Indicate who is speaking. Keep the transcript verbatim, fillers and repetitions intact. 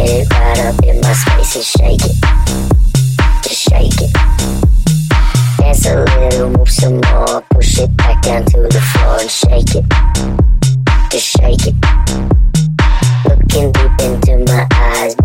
Speaker 1: it right up in my space and shake it. Just shake it. Dance a little, move some more. Push it back down to the floor and shake it. Just shake it. Looking deep into my eyes,